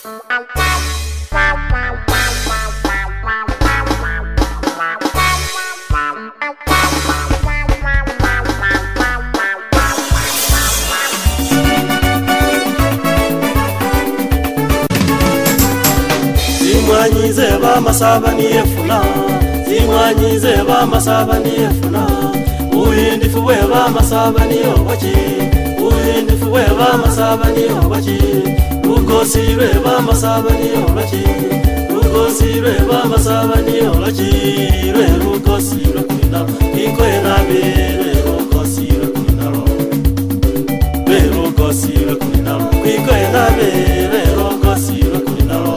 Zimwanyize ba masaba ni efuna, zimwanyize ba masaba ni efuna. Uhindifu we ba masaba ni obachi, uhindifu we ba masaba ni obachi. Lukosi we ba masaba ni obachi, lukosi we ba masaba ni obachi. Re lukosi we kuina, iko ena be re lukosi we kuina ro. Re lukosi we kuina ro, iko ena be re lukosi we kuina ro.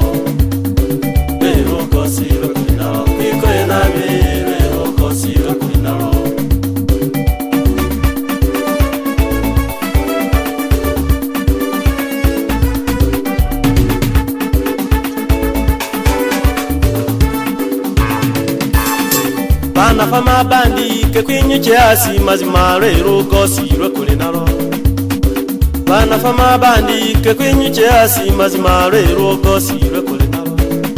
Bana fama bandi ke kwinyu kiasi mazima rero kosi rokule naro. Bana fama bandi ke kwinyu kiasi mazima rero kosi rokule naro.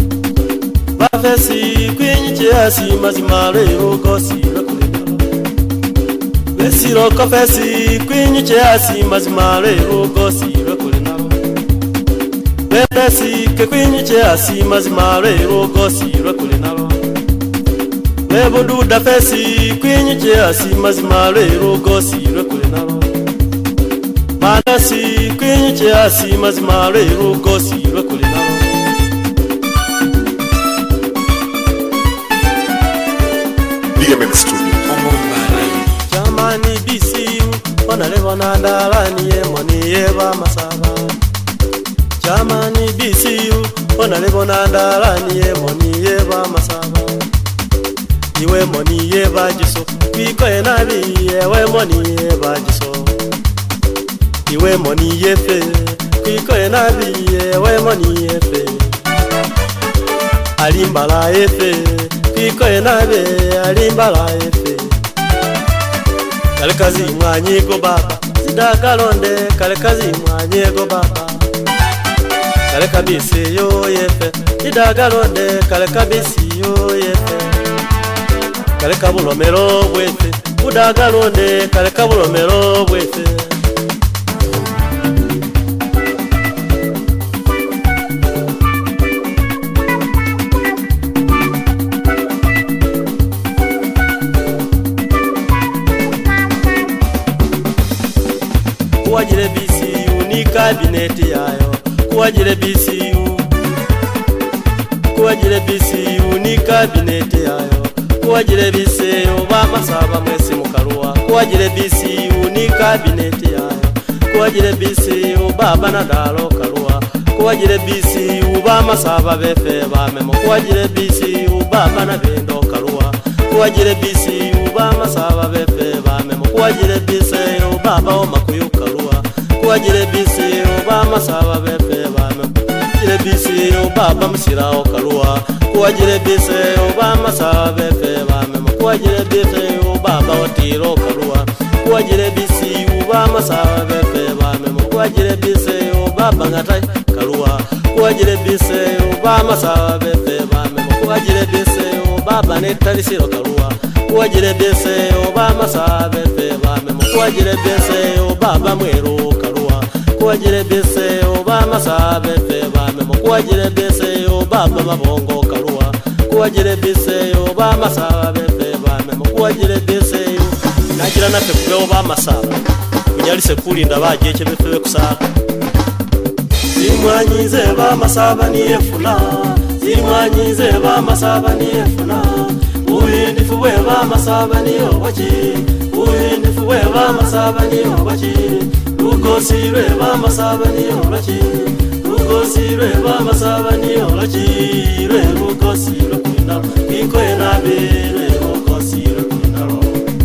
Bafesi kwinyu kiasi mazima rero kosi rokule naro. Besiro kofesi kwinyu kiasi mazima rero kosi rokule naro. Befesi ke kwinyu kiasi mazima rero kosi rokule naro. Lebo duda fesi kwinyi kiasi mazima rero gosi rokule naro. Manasi kwinyi kiasi mazima rero gosi rokule naro. DMM Studio Jamani BCU wanalewa na ndalani ye moni yeba masaba. Jamani BCU wanalewa na ndalani ye moni yeba masaba. Iwe moni ye bajiso, kwiko enabi ewe moni ye bajiso. Iwe moni ye fe, kwiko enabi ewe moni ye fe. Alimbala ye fe, kwiko enabi alimbala ye fe. Kalekazi mwanyiko baba, zidakalonde kalekazi mwanyiko baba. Kalekabisi yo ye fe, zidakalonde kalekabisi yo ye fe. Kaleka bulomero bwefe, udagalonde kaleka bulomero bwefe. Kuwajire BCU ni kabineti yayo, kuwajire BCU, kuwajire BCU ni kabineti yayo. Kuwajire BCU ba masaba mwesi mukaruwa, kuwajire BCU ni kabineti yayo. Kuwajire BCU baba na dalo karuwa, kuwajire BCU ba masaba befe ba memo. Kuwajire BCU baba na bendo karuwa, kuwajire BCU ba masaba befe ba memo. Kuwajire BCU baba o makuyu karuwa, kuwajire BCU ba masaba befe ba memo. Kuwajire BCU baba msirao karuwa, kuwajire BCU ba masaba befe ba memo. Kuwajire BCU baba otiro karuwa, kuwajire BCU ba masaba befe ba memo. Kuwajire BCU baba ngatai karuwa, kuwajire BCU ba masaba befe ba memo. Kuwajire BCU baba netalisiro karuwa, kuwajire BCU ba masaba befe ba memo. Kuwajire BCU baba mwero karuwa, kuwajire BCU ba masaba befe ba memo. Kuwajire BCU baba mabongo karuwa, kuwajire BCU ba masaba befe ba memo. Kuwajire BCU nagira nafe kubeho ba masaba kunyalise kulinda baje befe kusaka. Zimwanyize ba masaba ni efuna, zimwanyize ba masaba ni efuna. Uhindifu we ba masaba ni obachi, uhindifu we ba masaba ni obachi. Lukosi we ba masaba ni obachi, lukosi we ba masaba ni obachi. Re lukosi we kuina, iko enabe re lukosi we kuina ro.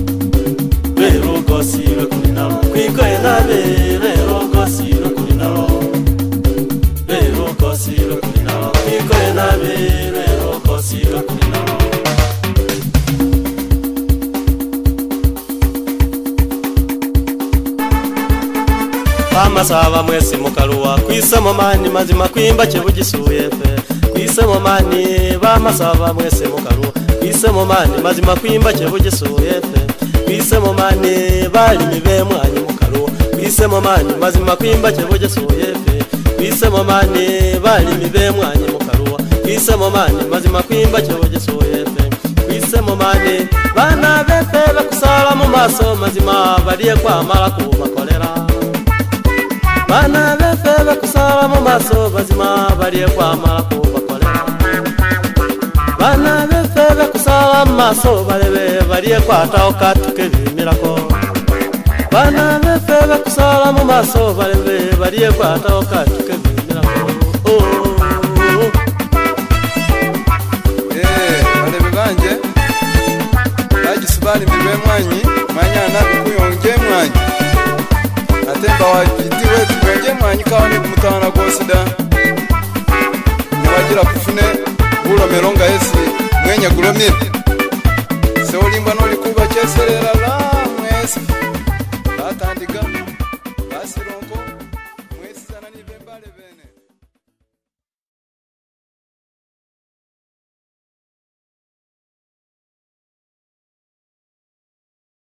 Re lukosi we kuina ro, iko enabe re lukosi we kuina ro. Re lukosi we kuina ro, iko enabe re lukosi we kuina ro. Bamasaba mwesi mukaruwa kwisemo mani mazima kwimba chebugisuye fe kwisemo mani bamasaba mwese mukaruwa kwisemo mani mazima kwimba chebugisuye fe kwisemo mani bali mibe mwanyi mukaruwa kwisemo mani mazima kwimba chebugisuye fe kwisemo mani bali mibe mwanyi mukaruwa kwisemo mani mazima kwimba chebugisuye fe kwisemo mani bana befe bakusala mu maso mazima baliye kwamala kubakolera bana befe bakusala mu maso mazima baliye kwamala kubakolera bana befe bakusala mu maso balebe baliye kwata okatuke bimirako bana befe bakusala mu maso balebe baliye kwata okatuke bimirako balebe banje ajisubali mibe mwanyi manyana bikuyonge mwanyi atemba wajiti wetu kwenye mwanyi kawani kumutana gosida niwagira kufune ulo meronga esi mwenya gulomiri se olimba noli kuba cheserera la mwesi latandiga